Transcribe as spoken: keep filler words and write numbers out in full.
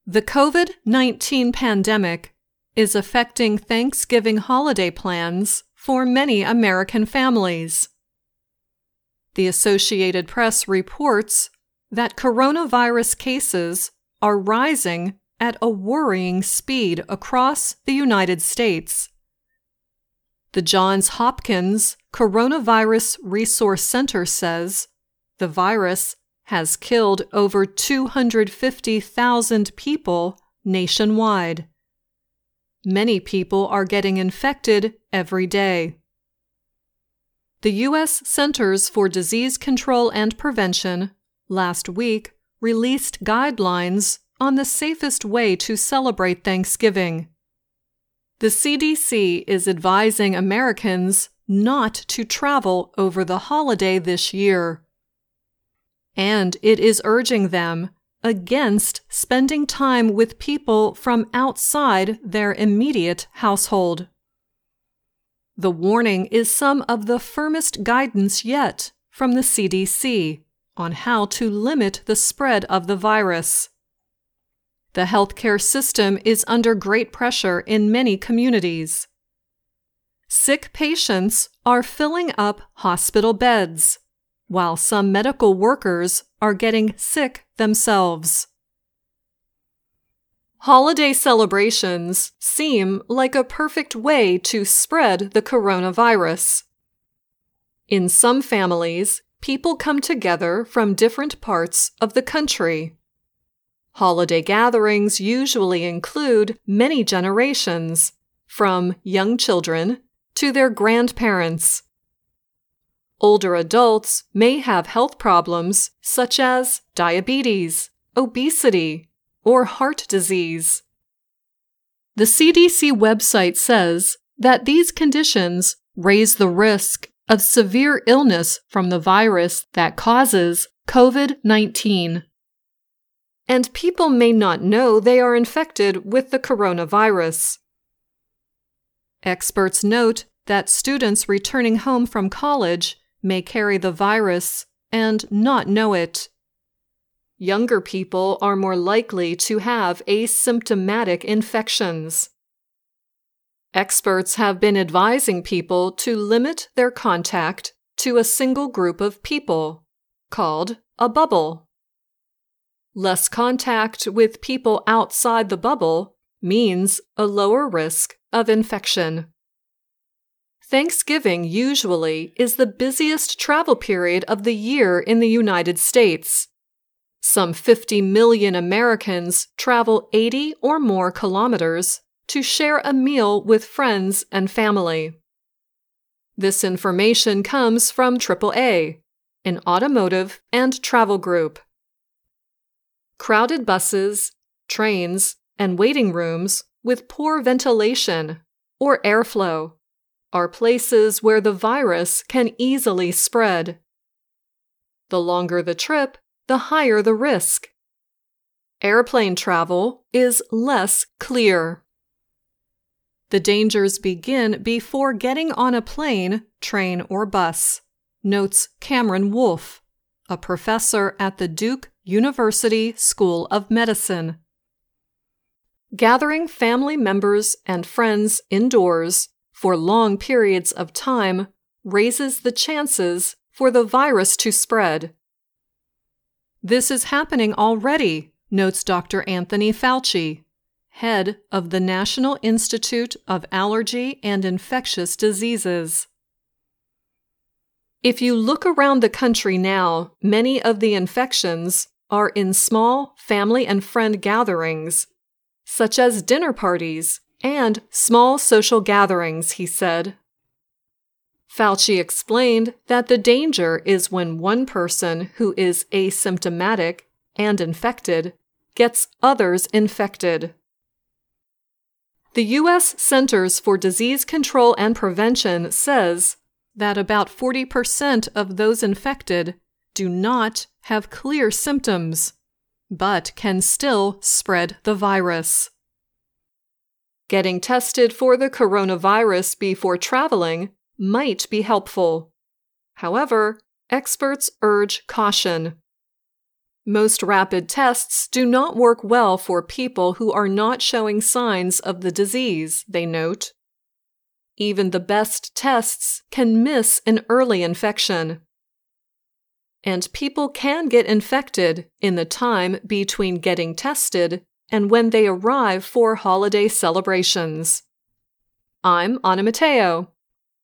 The COVID nineteen pandemic is affecting Thanksgiving holiday plans for many American families. The Associated Press reports that coronavirus cases are rising at a worrying speed across the United States. The Johns Hopkins Coronavirus Resource Center says the virus has killed over two hundred fifty thousand people nationwide. Many people are getting infected every day. The U S Centers for Disease Control and Prevention last week released guidelines on the safest way to celebrate Thanksgiving. The C D C is advising Americans not to travel over the holiday this year. And it is urging them against spending time with people from outside their immediate household. The warning is some of the firmest guidance yet from the C D C on how to limit the spread of the virus. The healthcare system is under great pressure in many communities. Sick patients are filling up hospital beds, while some medical workers are getting sick themselves. Holiday celebrations seem like a perfect way to spread the coronavirus. In some families, people come together from different parts of the country. Holiday gatherings usually include many generations, from young children to their grandparents. Older adults may have health problems such as diabetes, obesity, or heart disease. The C D C website says that these conditions raise the risk of severe illness from the virus that causes COVID nineteen. And people may not know they are infected with the coronavirus. Experts note that students returning home from college may carry the virus and not know it. Younger people are more likely to have asymptomatic infections. Experts have been advising people to limit their contact to a single group of people, called a bubble. Less contact with people outside the bubble means a lower risk of infection. Thanksgiving usually is the busiest travel period of the year in the United States. Some fifty million Americans travel eighty or more kilometers to share a meal with friends and family. This information comes from triple A, an automotive and travel group. Crowded buses, trains, and waiting rooms with poor ventilation or airflow are places where the virus can easily spread. The longer the trip, the higher the risk. Airplane travel is less clear. The dangers begin before getting on a plane, train, or bus, notes Cameron Wolfe, a professor at the Duke University School of Medicine. Gathering family members and friends indoors for long periods of time raises the chances for the virus to spread. This is happening already, notes Doctor Anthony Fauci, head of the National Institute of Allergy and Infectious Diseases. If you look around the country now, many of the infections are in small family and friend gatherings, such as dinner parties and small social gatherings, he said. Fauci explained that the danger is when one person who is asymptomatic and infected gets others infected. The U S Centers for Disease Control and Prevention says that about forty percent of those infected do not have clear symptoms, but can still spread the virus. Getting tested for the coronavirus before traveling might be helpful. However, experts urge caution. Most rapid tests do not work well for people who are not showing signs of the disease, they note. Even the best tests can miss an early infection. And people can get infected in the time between getting tested and when they arrive for holiday celebrations. I'm Anna Matteo.